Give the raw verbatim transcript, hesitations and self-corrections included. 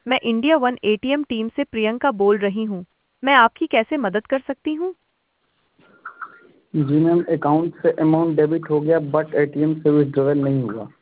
मैं India one ATM team से प्रियंका बोल रही हूँ। मैं आपकी कैसे मदद कर सकती हूँ? जी मैम, अकाउंट से अमाउंट डेबिट हो गया बट एटीएम से विड्रॉल नहीं हुआ।